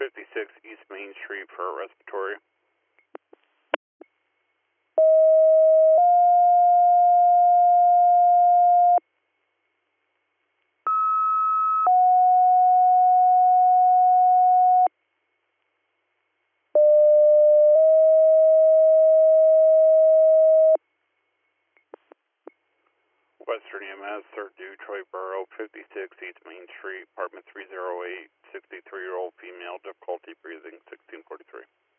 56 East Main Street for a respiratory. Western EMS, 3rd Due, Troy Borough, 56 East Main Street, apartment 308, 63-year-old female, difficulty breathing, 1643.